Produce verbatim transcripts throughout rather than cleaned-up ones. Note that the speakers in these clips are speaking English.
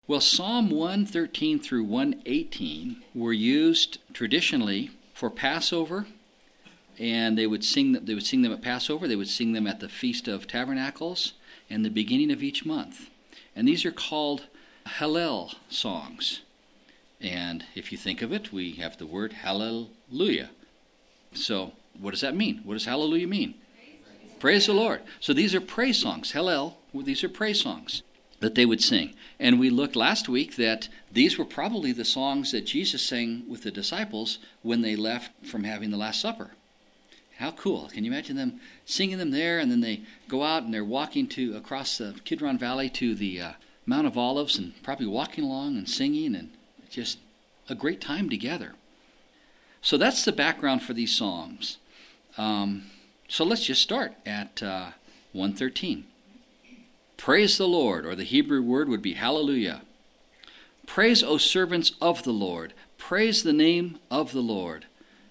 Well, Psalm one thirteen through one eighteen were used traditionally for Passover, and they would sing them, they would sing them at Passover, they would sing them at the Feast of Tabernacles, and the beginning of each month. And these are called Hallel songs. And if you think of it, we have the word hallelujah. So what does that mean? What does hallelujah mean? Praise, praise the Lord. So these are praise songs. Hallel, these are praise songs that they would sing. And we looked last week that these were probably the songs that Jesus sang with the disciples when they left from having the Last Supper. How cool. Can you imagine them singing them there, and then they go out and they're walking to across the Kidron Valley to the uh, Mount of Olives and probably walking along and singing, and just a great time together. So that's the background for these songs. Um, so let's just start at uh, one thirteen. Praise the Lord, or the Hebrew word would be hallelujah. Praise, O servants of the Lord. Praise the name of the Lord.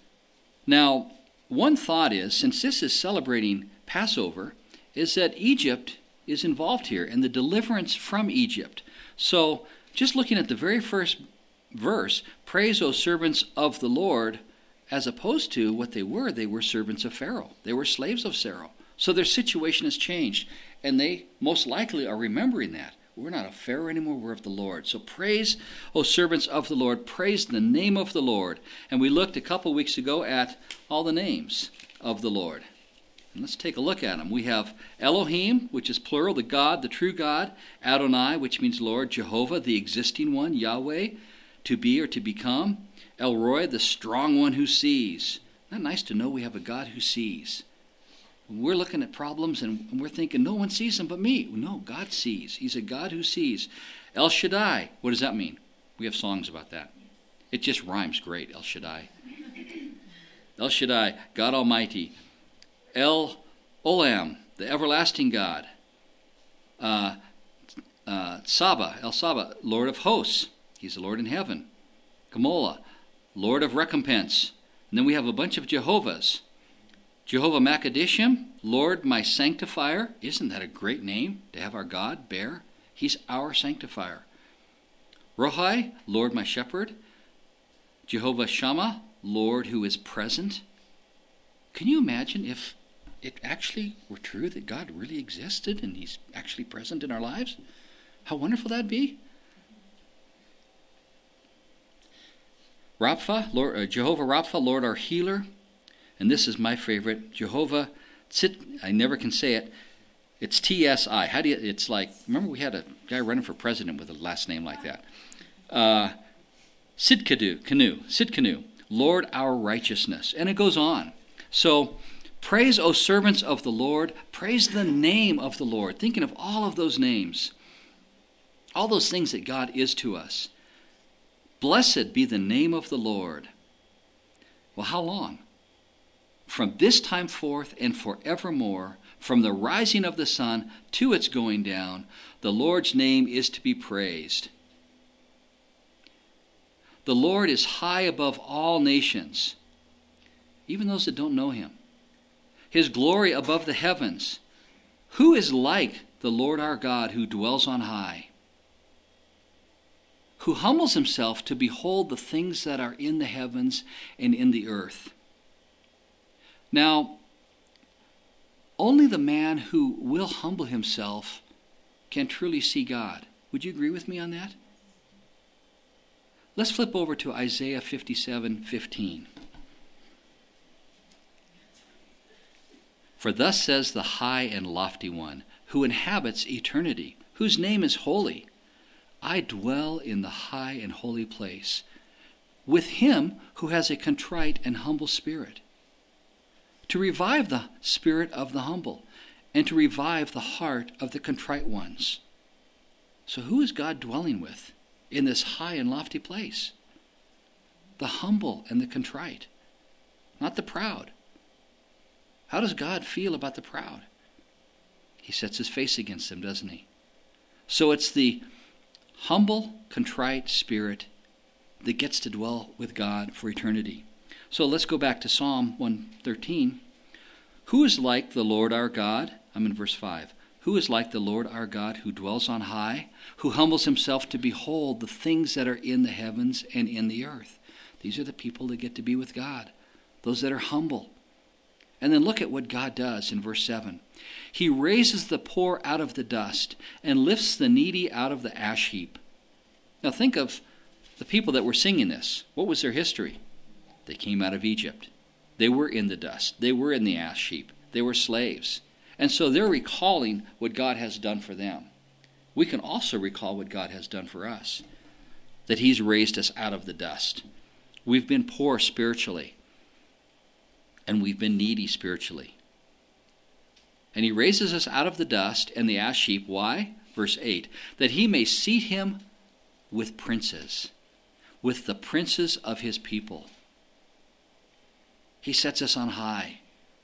Now, one thought is, since this is celebrating Passover, is that Egypt is involved here and the deliverance from Egypt. So, just looking at the very first verse, praise, O servants of the Lord, as opposed to what they were, they were servants of Pharaoh. They were slaves of Pharaoh. So their situation has changed, and they most likely are remembering that. We're not of Pharaoh anymore, we're of the Lord. So praise, O servants of the Lord, praise the name of the Lord. And we looked a couple weeks ago at all the names of the Lord. And let's take a look at them. We have Elohim, which is plural, the God, the true God. Adonai, which means Lord. Jehovah, the existing one. Yahweh, to be or to become. El Roi, the strong one who sees. Isn't that nice to know we have a God who sees? We're looking at problems and we're thinking, no one sees them but me. No, God sees. He's a God who sees. El Shaddai, what does that mean? We have songs about that. It just rhymes great, El Shaddai. El Shaddai, God Almighty. El Olam, the everlasting God. Uh, uh, Saba, El Saba, Lord of hosts. He's the Lord in heaven. Gamola, Lord of recompense. And then we have a bunch of Jehovahs. Jehovah Makadishim, Lord my sanctifier. Isn't that a great name to have our God bear? He's our sanctifier. Rohai, Lord my shepherd. Jehovah Shammah, Lord who is present. Can you imagine if it actually were true that God really existed and he's actually present in our lives? How wonderful that'd be. Rapha, Lord, uh, Jehovah Rapha, Lord our healer. And this is my favorite, Jehovah Tsit, I never can say it. It's T S I. How do you, it's like, remember we had a guy running for president with a last name like that. Uh, Sidkanu, Canoe, Sidkanu, Lord our righteousness. And it goes on. So, praise, O servants of the Lord. Praise the name of the Lord. Thinking of all of those names. All those things that God is to us. Blessed be the name of the Lord. Well, how long? From this time forth and forevermore, from the rising of the sun to its going down, the Lord's name is to be praised. The Lord is high above all nations, even those that don't know him. His glory above the heavens. Who is like the Lord our God who dwells on high? Who humbles himself to behold the things that are in the heavens and in the earth. Now, only the man who will humble himself can truly see God. Would you agree with me on that? Let's flip over to Isaiah fifty-seven fifteen. For thus says the high and lofty one, who inhabits eternity, whose name is holy. I dwell in the high and holy place, with him who has a contrite and humble spirit, to revive the spirit of the humble, and to revive the heart of the contrite ones. So who is God dwelling with in this high and lofty place? The humble and the contrite, not the proud. How does God feel about the proud? He sets his face against them, doesn't he? So it's the humble, contrite spirit that gets to dwell with God for eternity. So let's go back to Psalm one thirteen. Who is like the Lord our God? I'm in verse five. Who is like the Lord our God, who dwells on high, who humbles himself to behold the things that are in the heavens and in the earth? These are the people that get to be with God, those that are humble. And then look at what God does in verse seven. He raises the poor out of the dust and lifts the needy out of the ash heap. Now think of the people that were singing this. What was their history? They came out of Egypt. They were in the dust. They were in the ash heap. They were slaves. And so they're recalling what God has done for them. We can also recall what God has done for us, that he's raised us out of the dust. We've been poor spiritually, and we've been needy spiritually. And he raises us out of the dust and the ash heap. Why? Verse eight, that he may seat him with princes, with the princes of his people. He sets us on high.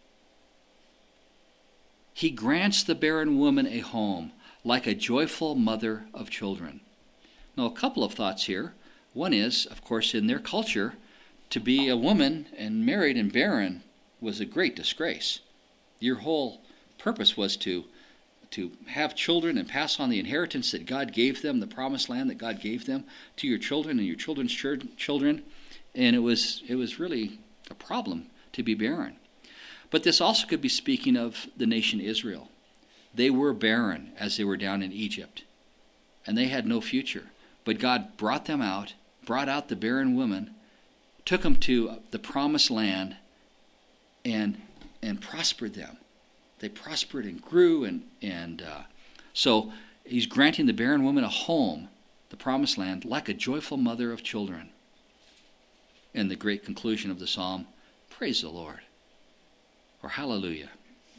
He grants the barren woman a home, like a joyful mother of children. Now, a couple of thoughts here. One is, of course, in their culture, to be a woman and married and barren was a great disgrace. Your whole purpose was to, to have children and pass on the inheritance that God gave them, the promised land that God gave them, to your children and your children's children. And it was it was really a problem to be barren. But this also could be speaking of the nation Israel. They were barren as they were down in Egypt, and they had no future. But God brought them out, brought out the barren woman, took them to the promised land, and and prospered them. They prospered and grew, and and uh, so he's granting the barren woman a home, the promised land, like a joyful mother of children. And the great conclusion of the psalm, praise the Lord, or hallelujah.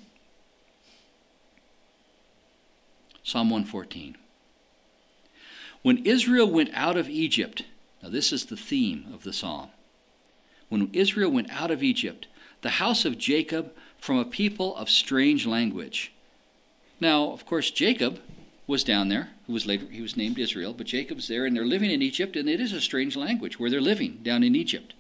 Psalm one fourteen. When Israel went out of Egypt, now this is the theme of the psalm. When Israel went out of Egypt, the house of Jacob from a people of strange language. Now, of course, Jacob was down there, who was later he was named Israel, but Jacob's there, and they're living in Egypt, and it is a strange language where they're living down in Egypt.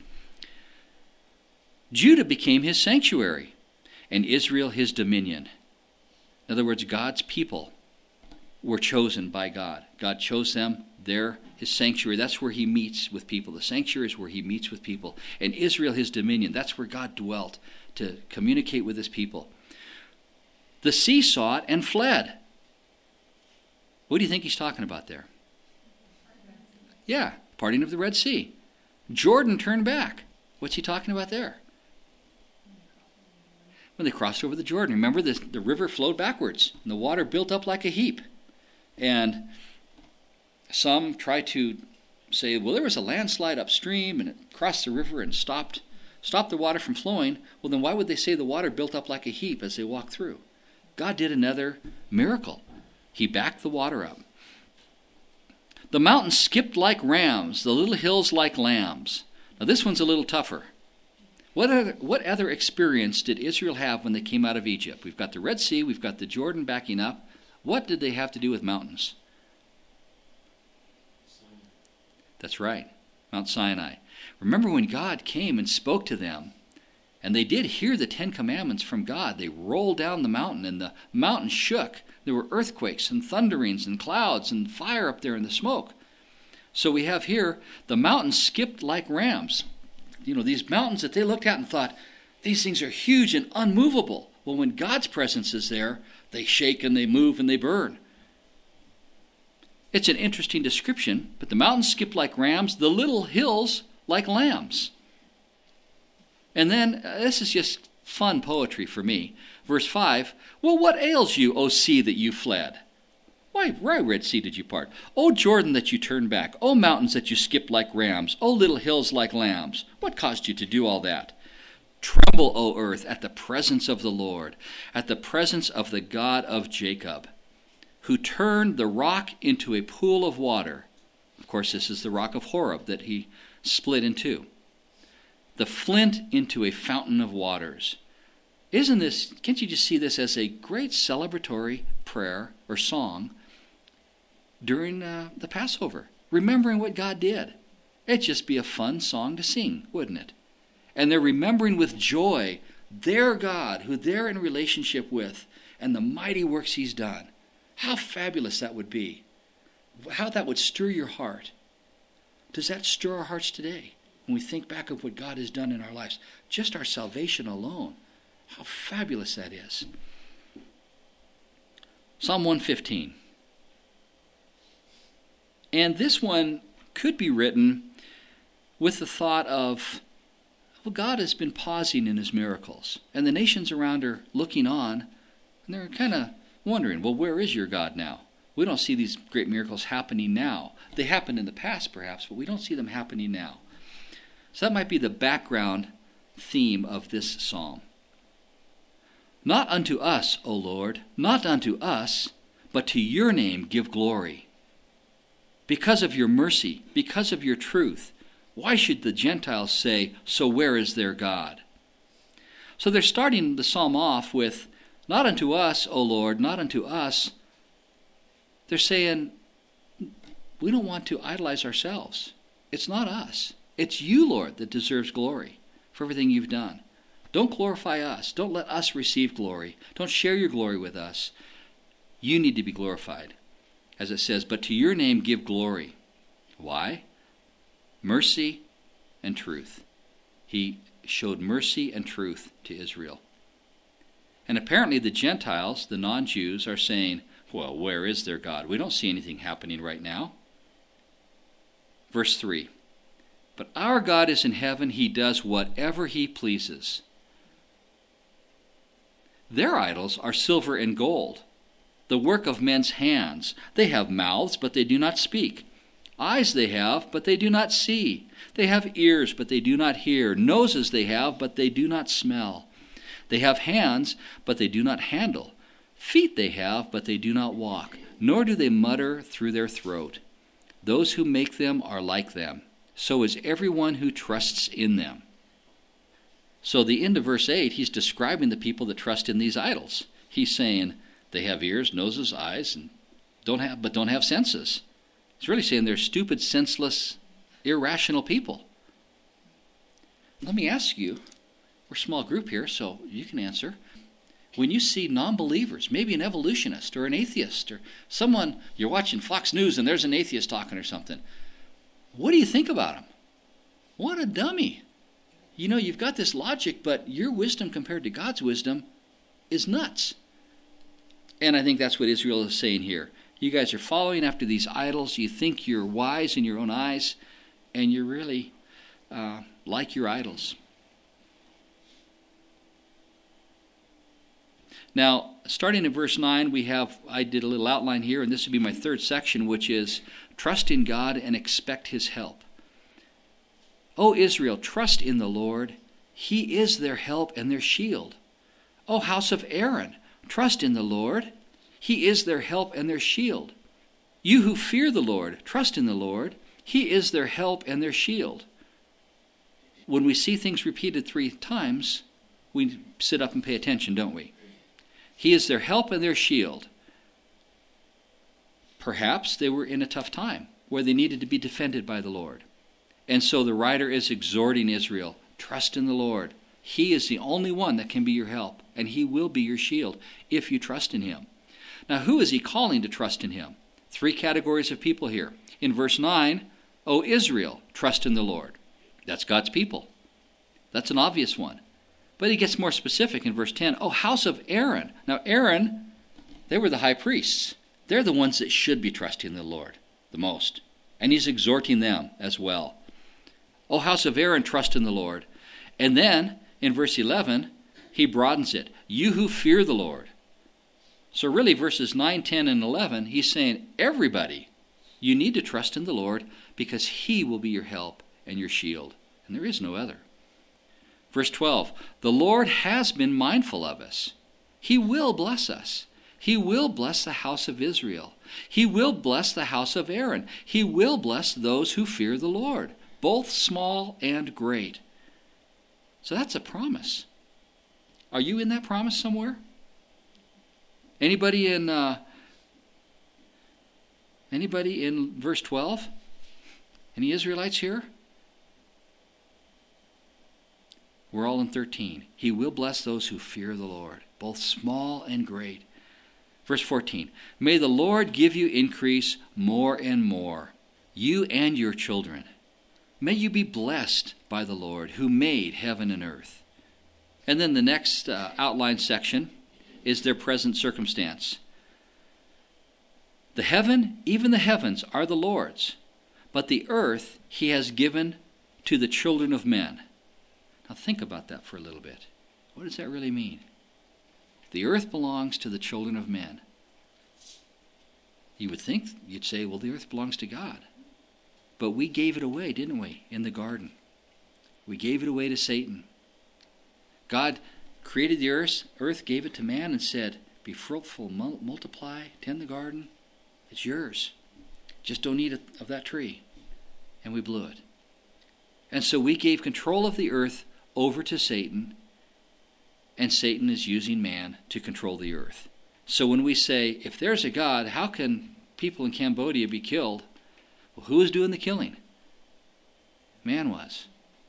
Judah became his sanctuary, and Israel his dominion. In other words, God's people were chosen by God. God chose them. They're his sanctuary. That's where he meets with people. The sanctuary is where he meets with people. And Israel his dominion. That's where God dwelt to communicate with his people. The sea saw it and fled. What do you think he's talking about there? Yeah, parting of the Red Sea. Jordan turned back. What's he talking about there? When they crossed over the Jordan. Remember, the, the river flowed backwards, and the water built up like a heap. And some try to say, well, there was a landslide upstream, and it crossed the river and stopped, stopped the water from flowing. Well, then why would they say the water built up like a heap as they walked through? God did another miracle. He backed the water up. The mountains skipped like rams, the little hills like lambs. Now this one's a little tougher. What other, what other experience did Israel have when they came out of Egypt? We've got the Red Sea, we've got the Jordan backing up. What did they have to do with mountains? That's right, Mount Sinai. Remember when God came and spoke to them, and they did hear the Ten Commandments from God. They rolled down the mountain, and the mountain shook. There were earthquakes and thunderings and clouds and fire up there in the smoke. So we have here, the mountains skipped like rams. You know, these mountains that they looked at and thought, these things are huge and unmovable. Well, when God's presence is there, they shake and they move and they burn. It's an interesting description, but the mountains skipped like rams, the little hills like lambs. And then, uh, this is just fun poetry for me. Verse five, well, what ails you, O sea, that you fled? Why, why, Red Sea, did you part? O Jordan, that you turned back. O mountains, that you skipped like rams. O little hills like lambs. What caused you to do all that? Tremble, O earth, at the presence of the Lord, at the presence of the God of Jacob, who turned the rock into a pool of water. Of course, this is the rock of Horeb that he split in two. The flint into a fountain of waters. Isn't this, can't you just see this as a great celebratory prayer or song during uh, the Passover, remembering what God did? It'd just be a fun song to sing, wouldn't it? And they're remembering with joy their God, who they're in relationship with, and the mighty works he's done. How fabulous that would be. How that would stir your heart. Does that stir our hearts today? When we think back of what God has done in our lives, just our salvation alone, how fabulous that is. Psalm one fifteen. And this one could be written with the thought of, well, God has been pausing in his miracles, and the nations around are looking on, and they're kind of wondering, well, where is your God now? We don't see these great miracles happening now. They happened in the past, perhaps, but we don't see them happening now. So that might be the background theme of this psalm. Not unto us, O Lord, not unto us, but to your name give glory. Because of your mercy, because of your truth, why should the Gentiles say, so where is their God? So they're starting the psalm off with, not unto us, O Lord, not unto us. They're saying, we don't want to idolize ourselves. It's not us. It's you, Lord, that deserves glory for everything you've done. Don't glorify us. Don't let us receive glory. Don't share your glory with us. You need to be glorified. As it says, but to your name give glory. Why? Mercy and truth. He showed mercy and truth to Israel. And apparently the Gentiles, the non-Jews, are saying, well, where is their God? We don't see anything happening right now. Verse three. But our God is in heaven. He does whatever he pleases. Their idols are silver and gold, the work of men's hands. They have mouths, but they do not speak. Eyes they have, but they do not see. They have ears, but they do not hear. Noses they have, but they do not smell. They have hands, but they do not handle. Feet they have, but they do not walk, nor do they mutter through their throat. Those who make them are like them. So is everyone who trusts in them. So the end of verse eight, he's describing the people that trust in these idols. He's saying they have ears, noses, eyes, and don't have, but don't have senses. He's really saying they're stupid, senseless, irrational people. Let me ask you, we're a small group here, so you can answer. When you see non-believers, maybe an evolutionist or an atheist or someone, you're watching Fox News and there's an atheist talking or something, what do you think about him? What a dummy. You know, you've got this logic, but your wisdom compared to God's wisdom is nuts. And I think that's what Israel is saying here. You guys are following after these idols. You think you're wise in your own eyes, and you're really uh, like your idols. Now, starting in verse nine, we have, I did a little outline here, and this would be my third section, which is trust in God and expect his help. O Israel, trust in the Lord. He is their help and their shield. O house of Aaron, trust in the Lord. He is their help and their shield. You who fear the Lord, trust in the Lord. He is their help and their shield. When we see things repeated three times, we sit up and pay attention, don't we? He is their help and their shield. Perhaps they were in a tough time where they needed to be defended by the Lord. And so the writer is exhorting Israel, trust in the Lord. He is the only one that can be your help, and he will be your shield if you trust in him. Now, who is he calling to trust in him? Three categories of people here. In verse nine, O Israel, trust in the Lord. That's God's people. That's an obvious one. But he gets more specific in verse ten. Oh, house of Aaron. Now, Aaron, they were the high priests. They're the ones that should be trusting the Lord the most. And he's exhorting them as well. Oh, house of Aaron, trust in the Lord. And then, in verse eleven, he broadens it. You who fear the Lord. So really, verses nine, ten, and eleven, he's saying, everybody, you need to trust in the Lord because he will be your help and your shield. And there is no other. Verse twelve, the Lord has been mindful of us. He will bless us. He will bless the house of Israel. He will bless the house of Aaron. He will bless those who fear the Lord, both small and great. So that's a promise. Are you in that promise somewhere? Anybody in uh, anybody in verse twelve? Any Israelites here? We're all in thirteen. He will bless those who fear the Lord, both small and great. Verse fourteen, may the Lord give you increase more and more, you and your children. May you be blessed by the Lord who made heaven and earth. And then the next uh, outline section is their present circumstance. The heaven, even the heavens, are the Lord's, but the earth he has given to the children of men. Now think about that for a little bit. What does that really mean? The earth belongs to the children of men. You would think, you'd say, well, the earth belongs to God. But we gave it away, didn't we, in the garden? We gave it away to Satan. God created the earth, earth gave it to man and said, be fruitful, multiply, tend the garden. It's yours. Just don't eat of that tree. And we blew it. And so we gave control of the earth over to Satan, and Satan is using man to control the earth. So when we say, if there's a God, how can people in Cambodia be killed? Well, who is doing the killing? Man was.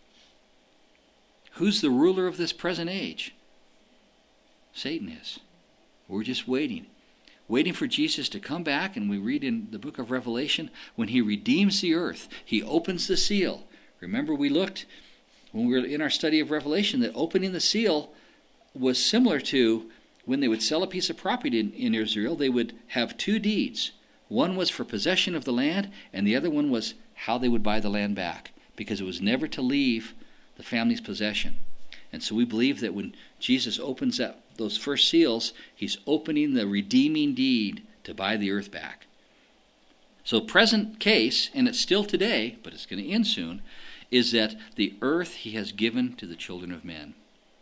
Who's the ruler of this present age? Satan is. We're just waiting. Waiting for Jesus to come back, and we read in the book of Revelation, when he redeems the earth, he opens the seal. Remember we looked, when we were in our study of Revelation, that opening the seal was similar to when they would sell a piece of property in, in Israel, they would have two deeds. One was for possession of the land, and the other one was how they would buy the land back, because it was never to leave the family's possession. And so we believe that when Jesus opens up those first seals, he's opening the redeeming deed to buy the earth back. So present case, and it's still today, but it's going to end soon, is that the earth he has given to the children of men.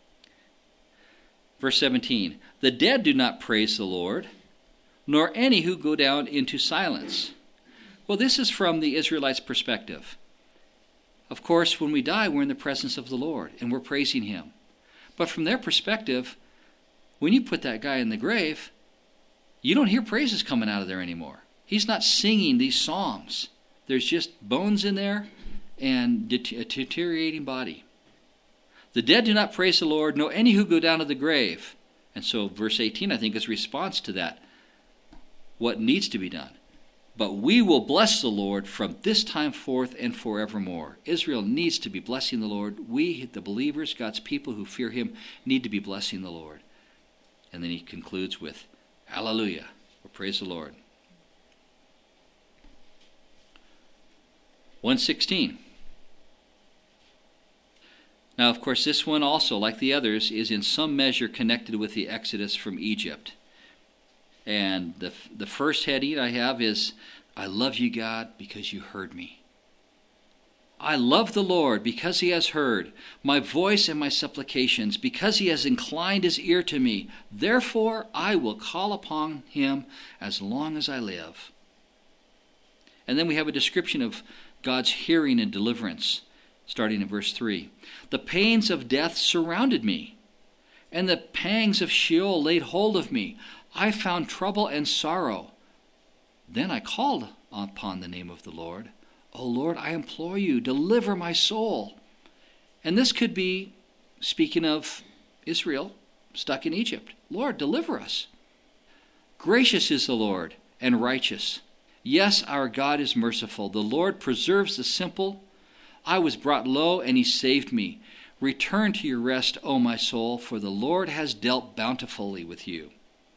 Verse seventeen, the dead do not praise the Lord, nor any who go down into silence. Well, this is from the Israelites' perspective. Of course, when we die, we're in the presence of the Lord, and we're praising him. But from their perspective, when you put that guy in the grave, you don't hear praises coming out of there anymore. He's not singing these psalms. There's just bones in there and a deteriorating body. The dead do not praise the Lord, nor any who go down to the grave. And so verse eighteen, I think, is a response to that. What needs to be done. But we will bless the Lord from this time forth and forevermore. Israel needs to be blessing the Lord. We, the believers, God's people who fear him, need to be blessing the Lord. And then he concludes with, hallelujah, or praise the Lord. one sixteen. Now, of course, this one also, like the others, is in some measure connected with the Exodus from Egypt. And the the first heading I have is, I love you, God, because you heard me. I love the Lord because he has heard my voice and my supplications, because he has inclined his ear to me. Therefore, I will call upon him as long as I live. And then we have a description of God's hearing and deliverance, starting in verse three. The pains of death surrounded me, and the pangs of Sheol laid hold of me. I found trouble and sorrow. Then I called upon the name of the Lord. O Lord, I implore you, deliver my soul. And this could be speaking of Israel stuck in Egypt. Lord, deliver us. Gracious is the Lord and righteous. Yes, our God is merciful. The Lord preserves the simple. I was brought low, and he saved me. Return to your rest, O my soul, for the Lord has dealt bountifully with you.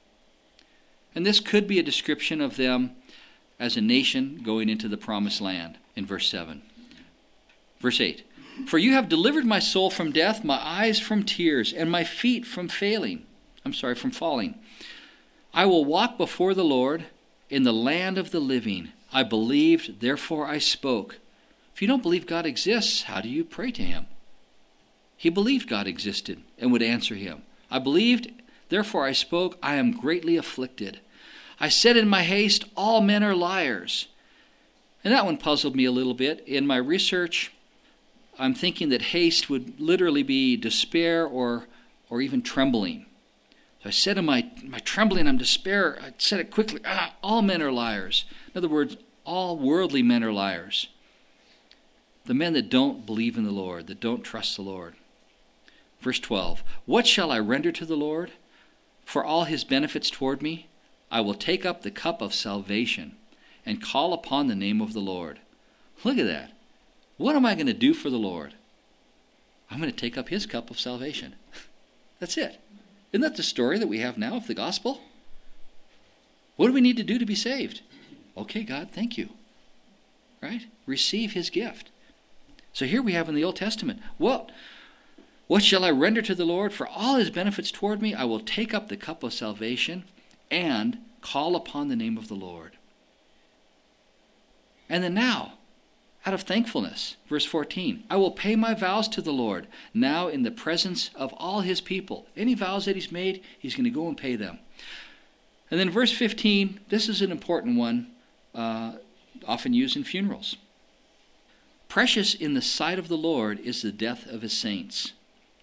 And this could be a description of them as a nation going into the promised land in verse seven. Verse eight. For you have delivered my soul from death, my eyes from tears, and my feet from failing. I'm sorry, from falling. I will walk before the Lord in the land of the living. I believed, therefore I spoke. If you don't believe God exists, how do you pray to him? He believed God existed and would answer him. I believed, therefore I spoke. I am greatly afflicted. I said in my haste, all men are liars. And that one puzzled me a little bit. In my research, I'm thinking that haste would literally be despair or or even trembling. So I said in my, my trembling, I'm despair, I said it quickly, ah, all men are liars. In other words, all worldly men are liars. The men that don't believe in the Lord, that don't trust the Lord. Verse twelve, what shall I render to the Lord for all his benefits toward me? I will take up the cup of salvation and call upon the name of the Lord. Look at that. What am I going to do for the Lord? I'm going to take up his cup of salvation. That's it. Isn't that the story that we have now of the gospel? What do we need to do to be saved? Okay, God, thank you. Right? Receive his gift. So here we have in the Old Testament, what, what shall I render to the Lord? For all his benefits toward me, I will take up the cup of salvation and call upon the name of the Lord. And then now, out of thankfulness, verse fourteen, I will pay my vows to the Lord now in the presence of all his people. Any vows that he's made, he's going to go and pay them. And then verse fifteen, this is an important one, uh, often used in funerals. Precious in the sight of the Lord is the death of his saints.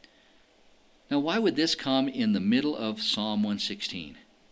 Now, why would this come in the middle of Psalm one sixteen?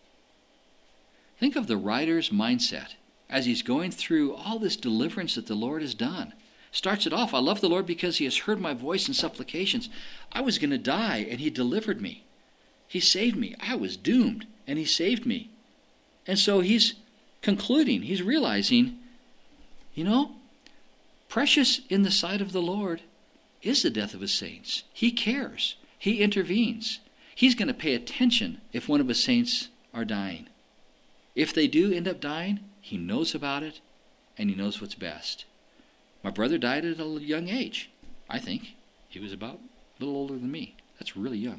Think of the writer's mindset as he's going through all this deliverance that the Lord has done. Starts it off, I love the Lord because he has heard my voice in supplications. I was going to die, and he delivered me. He saved me. I was doomed, and he saved me. And so he's concluding, he's realizing, you know, precious in the sight of the Lord is the death of his saints. He cares. He intervenes. He's going to pay attention if one of his saints are dying. If they do end up dying, he knows about it, and he knows what's best. My brother died at a young age, I think. He was about a little older than me. That's really young.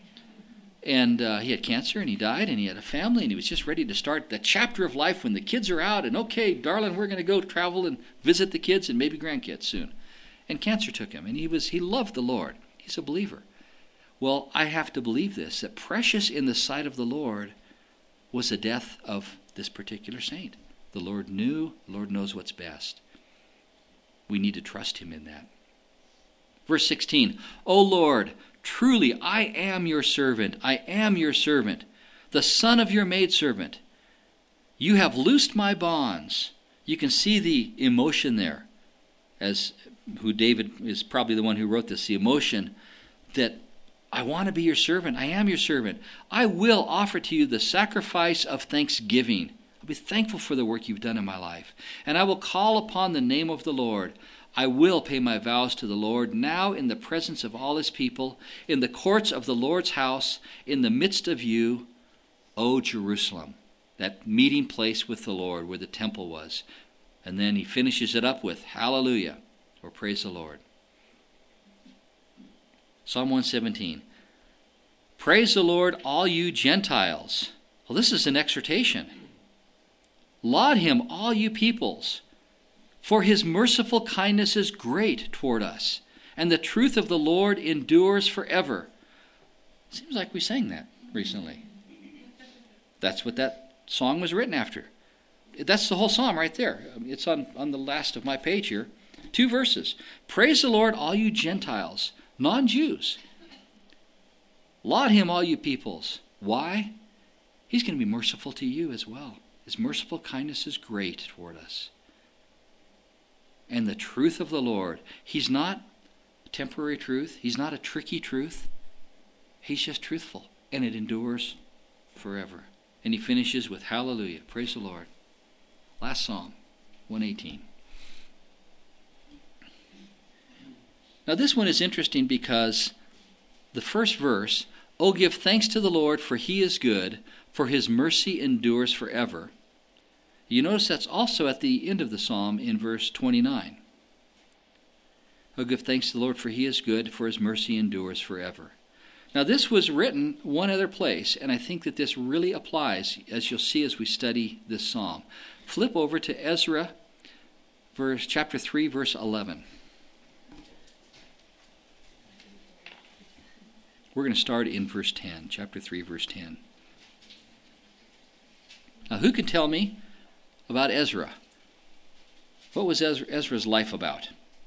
And uh, he had cancer, and he died, and he had a family, and he was just ready to start that chapter of life when the kids are out, and okay, darling, we're going to go travel and visit the kids and maybe grandkids soon. And cancer took him, and he was he loved the Lord. He's a believer. Well, I have to believe this, that precious in the sight of the Lord was the death of this particular saint. The Lord knew, the Lord knows what's best. We need to trust him in that. Verse sixteen, O Lord, truly I am your servant, I am your servant, the son of your maidservant. You have loosed my bonds. You can see the emotion there, as who David is probably the one who wrote this, the emotion that I want to be your servant, I am your servant. I will offer to you the sacrifice of thanksgiving. I'll be thankful for the work you've done in my life. And I will call upon the name of the Lord. I will pay my vows to the Lord now in the presence of all his people, in the courts of the Lord's house, in the midst of you, O Jerusalem. That meeting place with the Lord where the temple was. And then he finishes it up with hallelujah, or praise the Lord. Psalm one seventeen. Praise the Lord, all you Gentiles. Well, this is an exhortation. Laud him, all you peoples, for his merciful kindness is great toward us, and the truth of the Lord endures forever. Seems like we sang that recently. That's what that song was written after. That's the whole psalm right there. It's on, on the last of my page here. Two verses. Praise the Lord, all you Gentiles, non-Jews. Laud him, all you peoples. Why? He's going to be merciful to you as well. His merciful kindness is great toward us. And the truth of the Lord, he's not a temporary truth. He's not a tricky truth. He's just truthful, and it endures forever. And he finishes with hallelujah. Praise the Lord. Last Psalm, one eighteen. Now this one is interesting because the first verse, O give thanks to the Lord, for he is good, for his mercy endures forever. You notice that's also at the end of the psalm in verse twenty-nine. O give thanks to the Lord, for he is good, for his mercy endures forever. Now this was written one other place, and I think that this really applies, as you'll see as we study this psalm. Flip over to Ezra, verse chapter three, verse eleven. We're going to start in verse ten, chapter three, verse ten. Now, who can tell me about Ezra? What was Ezra, Ezra's life about?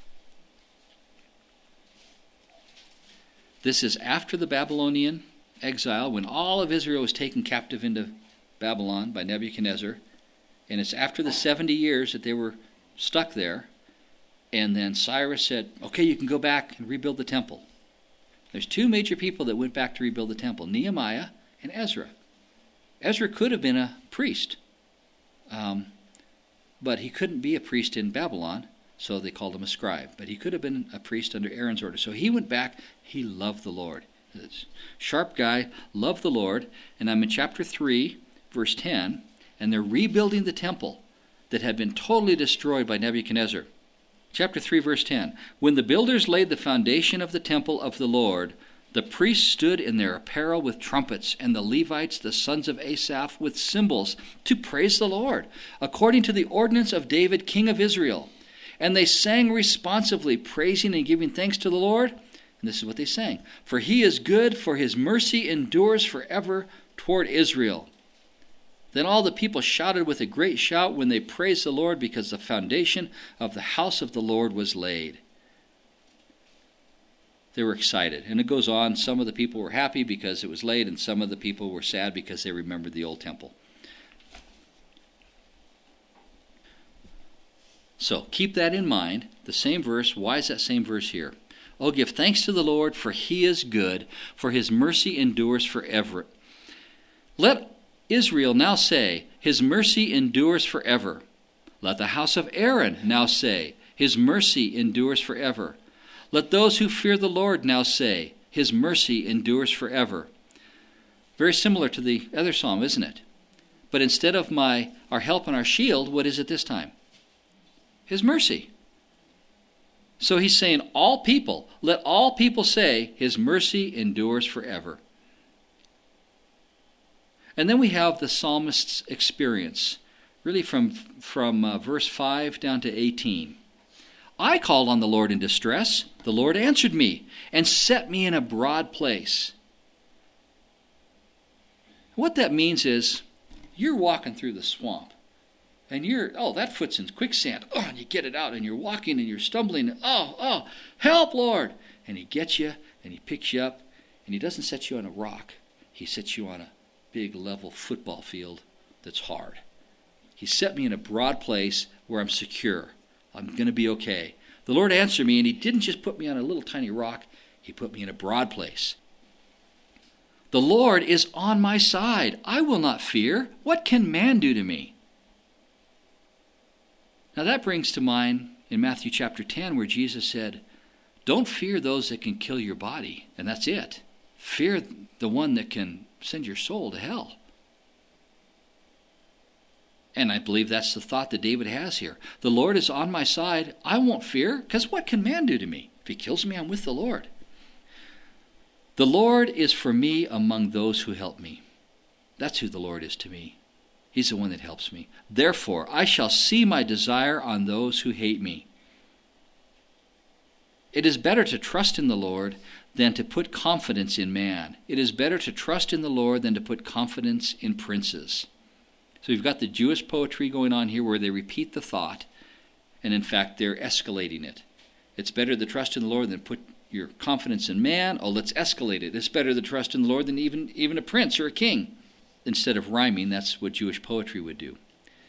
This is after the Babylonian exile, when all of Israel was taken captive into Babylon by Nebuchadnezzar, and it's after the seventy years that they were stuck there, and then Cyrus said, okay, you can go back and rebuild the temple. There's two major people that went back to rebuild the temple, Nehemiah and Ezra. Ezra could have been a priest, um, but he couldn't be a priest in Babylon, so they called him a scribe. But he could have been a priest under Aaron's order. So he went back. He loved the Lord. This sharp guy loved the Lord. And I'm in chapter three, verse ten, and they're rebuilding the temple that had been totally destroyed by Nebuchadnezzar. Chapter three, verse ten. When the builders laid the foundation of the temple of the Lord, the priests stood in their apparel with trumpets, and the Levites, the sons of Asaph, with cymbals, to praise the Lord, according to the ordinance of David, king of Israel. And they sang responsively, praising and giving thanks to the Lord. And this is what they sang. For he is good, for his mercy endures forever toward Israel. Then all the people shouted with a great shout when they praised the Lord, because the foundation of the house of the Lord was laid. They were excited. And it goes on, some of the people were happy because it was laid, and some of the people were sad because they remembered the old temple. So keep that in mind. The same verse. Why is that same verse here? Oh, give thanks to the Lord, for he is good, for his mercy endures forever. Let Israel now say, his mercy endures forever. Let the house of Aaron now say, his mercy endures forever. Let those who fear the Lord now say, his mercy endures forever. Very similar to the other psalm, isn't it? But instead of my our help and our shield, what is it this time? His mercy. So he's saying, all people, let all people say, his mercy endures forever. And then we have the psalmist's experience, really from, from uh, verse five down to eighteen. I called on the Lord in distress. The Lord answered me and set me in a broad place. What that means is, you're walking through the swamp. And you're, oh, that foot's in quicksand. Oh, and you get it out, and you're walking, and you're stumbling. And, oh, oh, help, Lord. And he gets you, and he picks you up, and he doesn't set you on a rock. He sets you on a big, level football field that's hard. He set me in a broad place where I'm secure. I'm going to be okay. The Lord answered me, and he didn't just put me on a little tiny rock. He put me in a broad place. The Lord is on my side. I will not fear. What can man do to me? Now that brings to mind in Matthew chapter ten, where Jesus said, don't fear those that can kill your body, and that's it. Fear the one that can send your soul to hell. And I believe that's the thought that David has here. The Lord is on my side. I won't fear, because what can man do to me? If he kills me, I'm with the Lord. The Lord is for me among those who help me. That's who the Lord is to me. He's the one that helps me. Therefore, I shall see my desire on those who hate me. It is better to trust in the Lord than to put confidence in man. It is better to trust in the Lord than to put confidence in princes. So we've got the Jewish poetry going on here where they repeat the thought, and in fact they're escalating it. It's better to trust in the Lord than put your confidence in man. Oh, let's escalate it. It's better to trust in the Lord than even, even a prince or a king. Instead of rhyming, that's what Jewish poetry would do.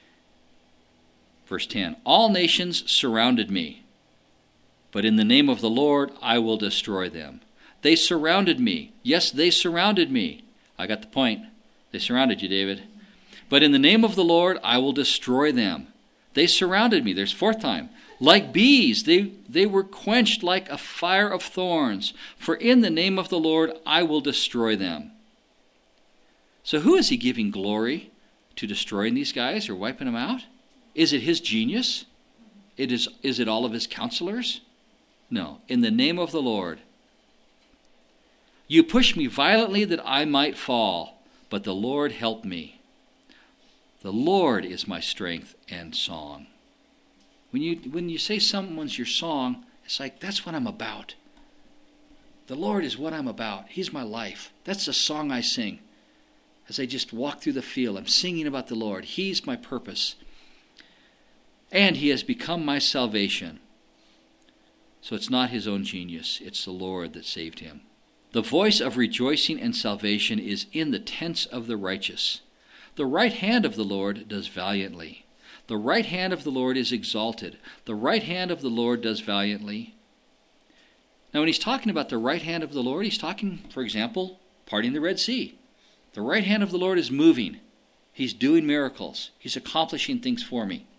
Verse ten, all nations surrounded me, but in the name of the Lord I will destroy them. They surrounded me. Yes, they surrounded me. I got the point. They surrounded you, David. But in the name of the Lord I will destroy them. They surrounded me. There's fourth time. Like bees, they, they were quenched like a fire of thorns. For in the name of the Lord I will destroy them. So who is he giving glory to, destroying these guys or wiping them out? Is it his genius? It is, is it all of his counselors? No. In the name of the Lord. You pushed me violently that I might fall, but the Lord helped me. The Lord is my strength and song. When you, when you say someone's your song, it's like, that's what I'm about. The Lord is what I'm about. He's my life. That's the song I sing. As I just walk through the field, I'm singing about the Lord. He's my purpose. And he has become my salvation. So it's not his own genius. It's the Lord that saved him. The voice of rejoicing and salvation is in the tents of the righteous. The right hand of the Lord does valiantly. The right hand of the Lord is exalted. The right hand of the Lord does valiantly. Now when he's talking about the right hand of the Lord, he's talking, for example, parting the Red Sea. The right hand of the Lord is moving. He's doing miracles. He's accomplishing things for me.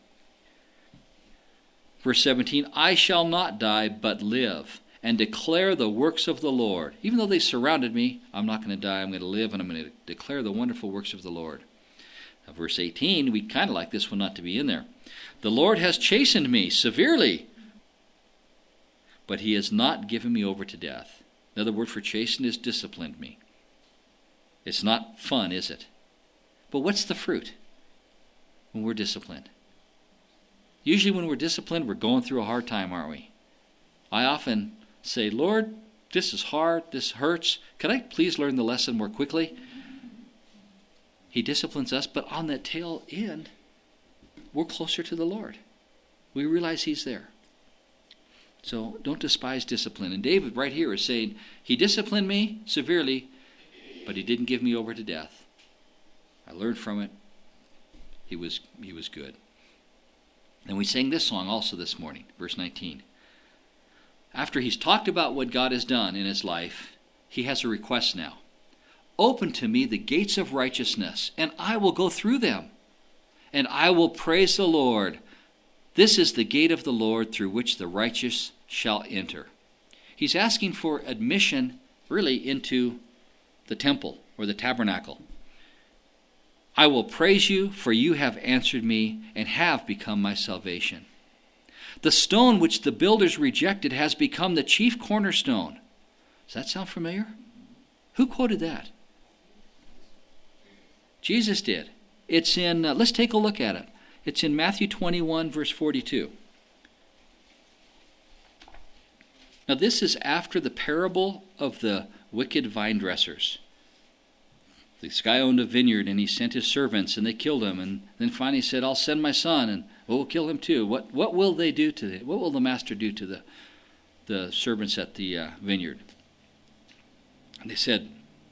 Verse seventeen, I shall not die, but live, and declare the works of the Lord. Even though they surrounded me, I'm not going to die. I'm going to live, and I'm going to declare the wonderful works of the Lord. Now, verse eighteen, we kind of like this one not to be in there. The Lord has chastened me severely, but he has not given me over to death. Another word for chastened is disciplined me. It's not fun, is it? But what's the fruit when we're disciplined? Usually when we're disciplined, we're going through a hard time, aren't we? I often say, Lord, this is hard, this hurts. Could I please learn the lesson more quickly? He disciplines us, but on that tail end, we're closer to the Lord. We realize he's there. So don't despise discipline. And David right here is saying, he disciplined me severely, but he didn't give me over to death. I learned from it. He was, he was good. And we sang this song also this morning, verse nineteen. After he's talked about what God has done in his life, he has a request now. Open to me the gates of righteousness, and I will go through them, and I will praise the Lord. This is the gate of the Lord through which the righteous shall enter. He's asking for admission, really, into the temple or the tabernacle. I will praise you, for you have answered me and have become my salvation. The stone which the builders rejected has become the chief cornerstone. Does that sound familiar? Who quoted that? Jesus did. It's in, uh, let's take a look at it. It's in Matthew twenty-one, verse forty-two. Now this is after the parable of the wicked vine dressers. This guy owned a vineyard, and he sent his servants, and they killed him. And then finally he said, I'll send my son, and we'll kill him too. What what will they do to the, what will the master do to the, the servants at the uh, vineyard? And they said,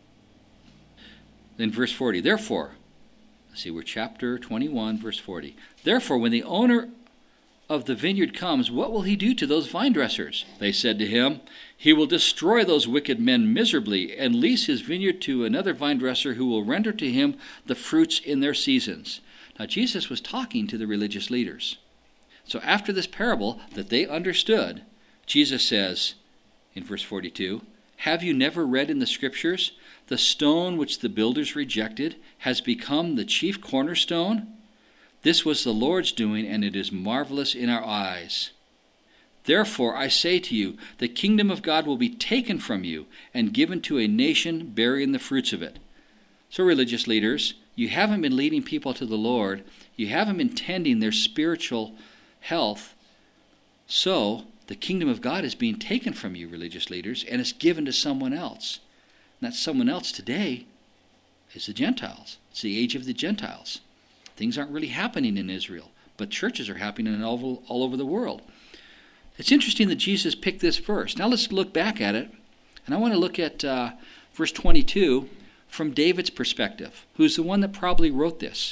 in verse forty, therefore, let's see, we're chapter twenty-one, verse forty. Therefore, when the owner of the vineyard comes, what will he do to those vine dressers? They said to him, he will destroy those wicked men miserably and lease his vineyard to another vine dresser who will render to him the fruits in their seasons. Now, Jesus was talking to the religious leaders. So after this parable that they understood, Jesus says in verse forty-two, have you never read in the Scriptures, the stone which the builders rejected has become the chief cornerstone? This was the Lord's doing, and it is marvelous in our eyes. Therefore, I say to you, the kingdom of God will be taken from you and given to a nation bearing the fruits of it. So, religious leaders, you haven't been leading people to the Lord. You haven't been tending their spiritual health. So, the kingdom of God is being taken from you, religious leaders, and it's given to someone else. And that someone else today is the Gentiles. It's the age of the Gentiles. Things aren't really happening in Israel, but churches are happening all, all over the world. It's interesting that Jesus picked this verse. Now let's look back at it, and I want to look at uh, verse twenty-two from David's perspective, who's the one that probably wrote this.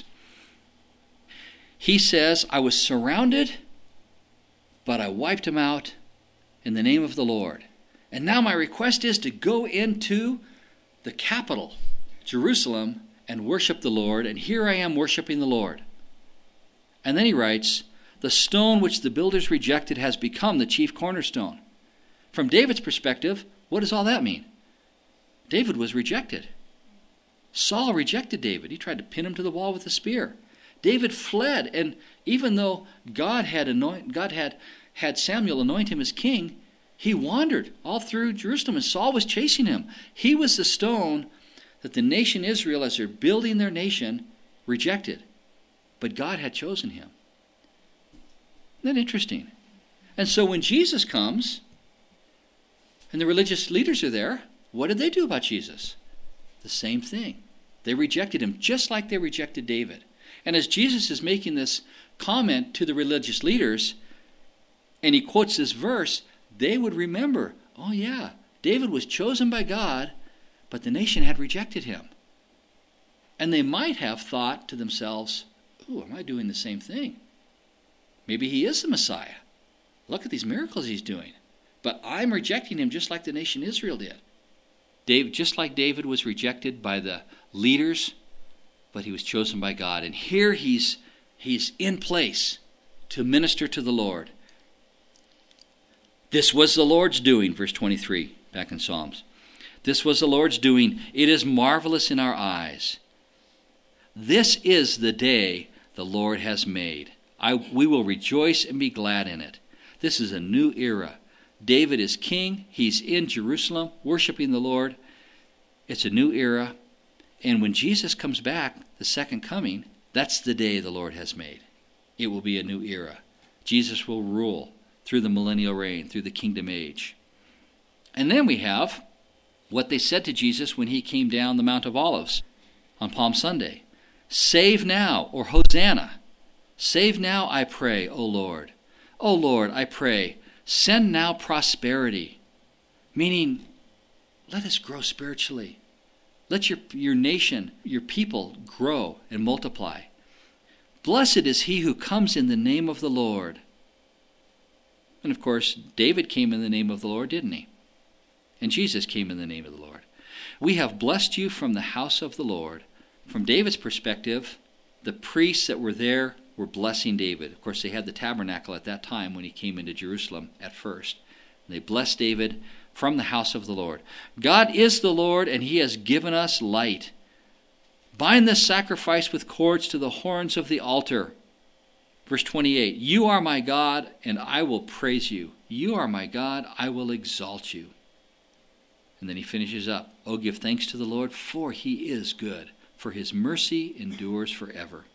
He says, I was surrounded, but I wiped them out in the name of the Lord. And now my request is to go into the capital, Jerusalem, and worship the Lord, and here I am worshiping the Lord. And then he writes, the stone which the builders rejected has become the chief cornerstone. From David's perspective, what does all that mean? David was rejected. Saul rejected David. He tried to pin him to the wall with a spear. David fled, and even though God had anoint, God had, had Samuel anoint him as king, he wandered all through Jerusalem, and Saul was chasing him. He was the stone that the nation Israel, as they're building their nation, rejected. But God had chosen him. Isn't that interesting? And so when Jesus comes, and the religious leaders are there, what did they do about Jesus? The same thing. They rejected him, just like they rejected David. And as Jesus is making this comment to the religious leaders, and he quotes this verse, they would remember, oh yeah, David was chosen by God, but the nation had rejected him. And they might have thought to themselves, ooh, am I doing the same thing? Maybe he is the Messiah. Look at these miracles he's doing. But I'm rejecting him just like the nation Israel did. Dave, just like David was rejected by the leaders, but he was chosen by God. And here he's he's in place to minister to the Lord. This was the Lord's doing, verse twenty-three, back in Psalms. This was the Lord's doing. It is marvelous in our eyes. This is the day the Lord has made. I, we will rejoice and be glad in it. This is a new era. David is king. He's in Jerusalem worshiping the Lord. It's a new era. And when Jesus comes back, the second coming, that's the day the Lord has made. It will be a new era. Jesus will rule through the millennial reign, through the kingdom age. And then we have what they said to Jesus when he came down the Mount of Olives on Palm Sunday. Save now, or Hosanna. Save now, I pray, O Lord. O Lord, I pray, send now prosperity. Meaning, let us grow spiritually. Let your, your nation, your people grow and multiply. Blessed is he who comes in the name of the Lord. And of course, David came in the name of the Lord, didn't he? And Jesus came in the name of the Lord. We have blessed you from the house of the Lord. From David's perspective, the priests that were there were blessing David. Of course, they had the tabernacle at that time when he came into Jerusalem at first. They blessed David from the house of the Lord. God is the Lord, and he has given us light. Bind this sacrifice with cords to the horns of the altar. Verse twenty-eight, you are my God, and I will praise you. You are my God, I will exalt you. And then he finishes up, oh, give thanks to the Lord, for he is good, for his mercy endures forever.